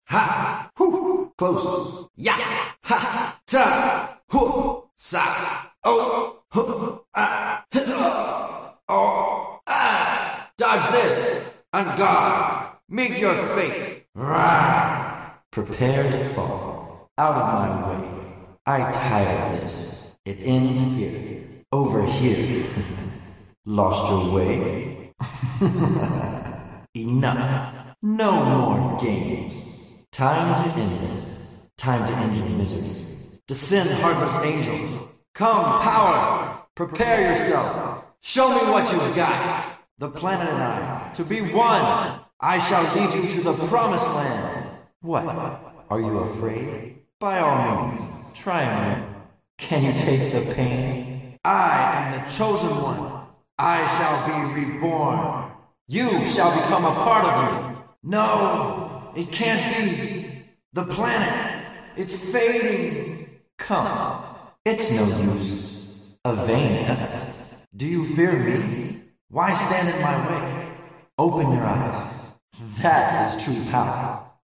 Ha! Hoo! Close. Ya! Ha! Ta! Hoo! Sa! Oh! Hoo! Ah! Oh! Ah! Dodge this! On guard! Meet your fate! Rawr! Prepare to fall. Out of my way. I tired this. It ends here. Over here. Lost your way? Enough. No more games. Time to end this. Time to end your misery. Descend, Harvest Angel. Come, power. Prepare yourself. Show me what you've got. The planet and I, to be one. I shall lead you to the promised land. What? Are you afraid? By all means, try and win. Can you take the pain? I am the chosen one. I shall be reborn. You shall become a part of me. No, it can't be. The planet, it's fading. Come, it's no use. A vain effort. Do you fear me? Why stand in my way? Open your eyes. That is true power.